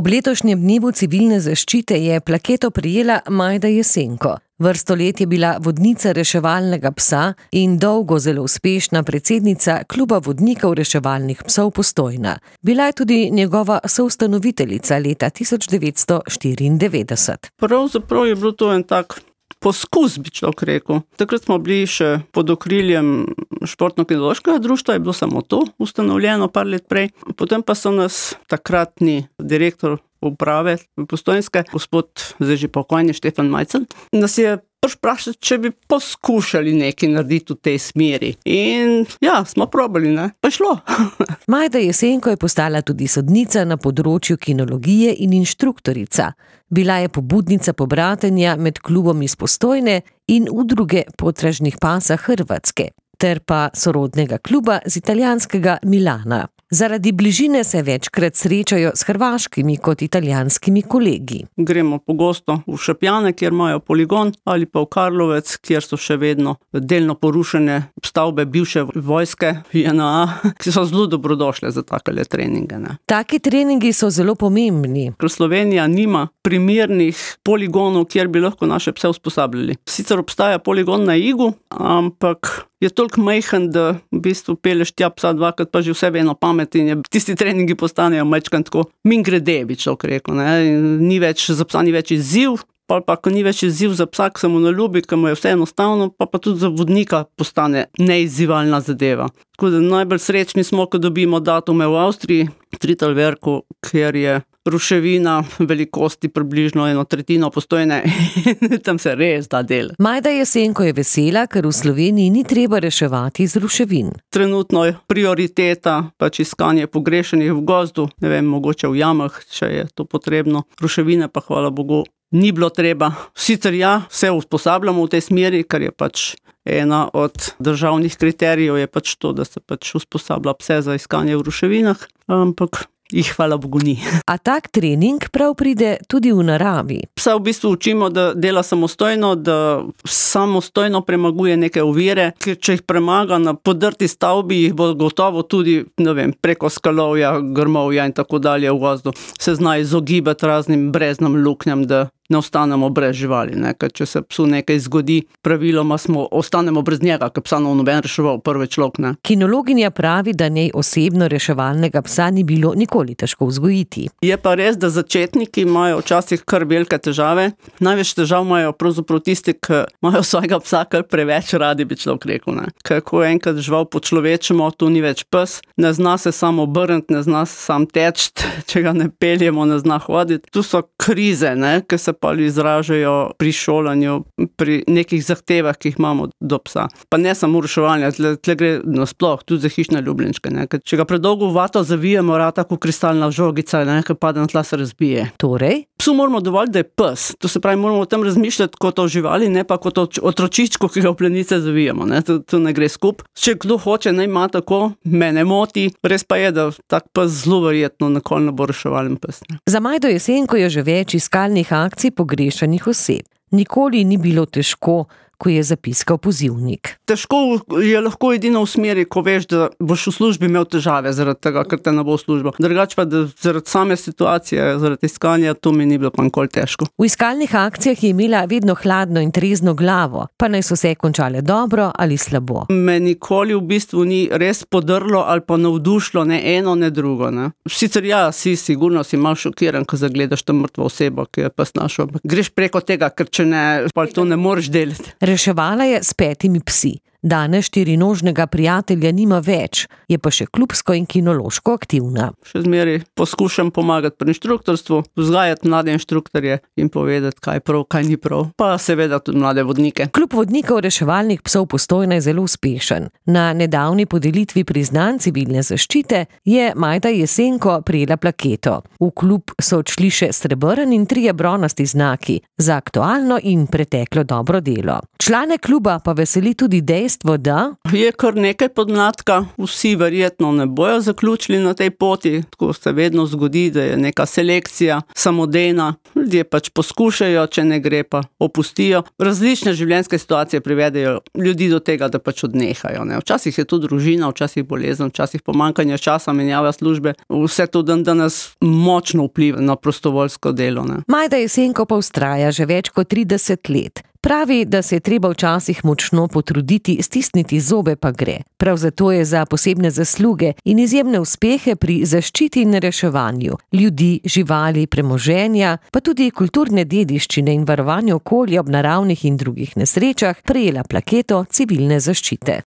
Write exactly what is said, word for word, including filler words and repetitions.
letošnjem dnevu civilne zaščite je plaketo prejela Majda Jesenko. Vrsto let je bila vodnica reševalnega psa in dolgo zelo uspešna predsednica kluba vodnikov reševalnih psov Postojna. Bila je tudi njegova soustanoviteljica leta tisoč devetsto štiriindevetdeset. Pravzaprav je bil to en tak poskus, bi človek rekel. Takrat smo bili še pod okriljem športno-kinološkega društva, je bilo samo to ustanovljeno par let prej. Potem pa so nas takratni direktor uprave Postojnske, gospod, zdaj že pokojni Štefan Majcen, nas je vprašal, če bi poskušali nekaj narediti v tej smeri. In ja, smo probali, ne? Pa šlo. Majda Jesenko je postala tudi sodnica na področju kinologije in inštruktorica. Bila je pobudnica pobratenja med klubom iz Postojne in udruge potražnih pasa Hrvatske, ter pa sorodnega kluba z italijanskega Milana. Zaradi bližine se večkrat srečajo s hrvaškimi kot italijanskimi kolegi. Gremo pogosto v Šapjane, kjer imajo poligon, ali pa v Karlovec, kjer so še vedno delno porušene stavbe bivše vojske J N A, ki so zelo dobrodošle za takele treninge. Ne. Taki treningi so zelo pomembni. Ker Slovenija nima primernih poligonov, kjer bi lahko naše pse usposabljali. Sicer obstaja poligon na Igu, ampak je toliko majhen, da v bistvu peleš tja psa dvakrat, pa že vse eno pamet in je, tisti treningi postanejo majčkan tako mingrede, bi človek rekel. Ne? Ni več, za psa ni več izziv, pa pa ko ni več izziv za psa, ki se mu naljubi, ki mu je vse enostavno, pa pa tudi za vodnika postane neizzivalna zadeva. Tako da najbolj srečni smo, ko dobimo datume v Avstriji, Tritalverku, kjer je ruševina velikosti približno eno tretjino Postojne in tam se res da del. Majda Jesenko je vesela, ker v Sloveniji ni treba reševati iz ruševin. Trenutno je prioriteta pač iskanje pogrešenih v gozdu, ne vem, mogoče v jamah, če je to potrebno. Ruševine pa, hvala Bogu, ni bilo treba. Sicer ja, vse usposabljamo v tej smeri, ker je pač ena od državnih kriterijev je pač to, da se pač usposablja pse za iskanje v ruševinah, ampak jih hvala Bogu ni. A tak trening prav pride tudi v naravi. Psa v bistvu učimo, da dela samostojno, da samostojno premaguje neke ovire, ker če jih premaga na podrti stavbi, jih bo gotovo tudi, ne vem, preko skalovja, grmovja in tako dalje v gozdu se zna izogibati raznim breznom, luknjam, da ne ostanemo brez živali, ne? Ker če se psu nekaj zgodi, praviloma smo, ostanemo brez njega, ker psa no noben reševal, prvi človek, ne. Kinologinja pravi, da njej osebno reševalnega psa ni bilo nikoli težko vzgojiti. Je pa res, da začetniki imajo včasih kar velike težave. Največ težav imajo pravzaprav tisti, ki imajo svojega psa kar preveč radi, bi človek rekel, ne. Kako enkrat žival počlovečimo, tu ni več pes, ne zna se sam obrniti, ne zna se sam teči, če ga ne peljemo, ne zna hoditi. Tu so krize, ne, ki se pa izražajo pri šolanju, pri nekih zahtevah, ki jih imamo do psa. Pa ne samo reševanje, tle, tle gre nasploh, tudi za hišne ljubljenčke. Ne? Če ga predolgo v vato zavijemo, rata kot kristalna žogica, ne? Ker pade na tla, se razbije. Torej? Psu moramo dovolj, da je pes. To se pravi, moramo o tem razmišljati kot o živali, ne pa kot o otročičku, ki ga v plenice zavijemo. Ne? To, to ne gre skup. Če kdo hoče, naj ima tako, me ne moti. Res pa je, da tak pes zelo verjetno nikoli ne bo reševalen pes. Ne? Za Majdo Jesenko je že več iskalnih akcij pogrešanih oseb. Nikoli ni bilo težko, ko je zapiskal pozivnik. Težko je lahko edino v smeri, ko veš, da boš v službi imel težave zaradi tega, ker te ne bo v službo. Drugače pa, da zaradi same situacije, zaradi iskanja, to mi ni bilo pa nikoli težko. V iskalnih akcijah je imela vedno hladno in trezno glavo, pa naj so se končale dobro ali slabo. Me nikoli v bistvu ni res podrlo ali pa navdušilo ne eno, ne drugo. Ne. Sicer ja, si sigurno si malo šokiran, ko zagledaš tam mrtvo osebo, ki je pa snašel. Greš preko tega, ker če ne, pa to ne moreš delati. Reševala je s petimi psi. Danes štirinožnega prijatelja nima več, je pa še klubsko in kinološko aktivna. Še zmeraj poskušam pomagati pri inštruktorstvu, vzgajati mlade inštruktorje in povedati, kaj je prav, kaj ni prav. Pa seveda tudi mlade vodnike. Klub vodnikov reševalnih psov Postojna je zelo uspešen. Na nedavni podelitvi priznanj civilne zaščite je Majda Jesenko prejela plaketo. V klub so odšli še srebrn in trije bronasti znaki za aktualno in preteklo dobro delo. Člane kluba pa veseli tudi dejstvo, dejstvo, da je kar nekaj podmladka, vsi verjetno ne bojo zaključili na tej poti, tako se vedno zgodi, da je neka selekcija samodejna, ljudje pač poskušajo, če ne gre, pa opustijo. Različne življenjske situacije privedejo ljudi do tega, da pač odnehajo, ne. Včasih je to družina, včasih bolezen, včasih pomanjkanje časa, menjava službe, vse to dan danes močno vpliva na prostovoljsko delo, ne. Majda Jesenko pa vztraja že več kot trideset let. Pravi, da se je treba včasih močno potruditi, stisniti zobe pa gre. Prav zato je za posebne zasluge in izjemne uspehe pri zaščiti in reševanju ljudi, živali, premoženja, pa tudi kulturne dediščine in varovanja okolja ob naravnih in drugih nesrečah prejela plaketo civilne zaščite.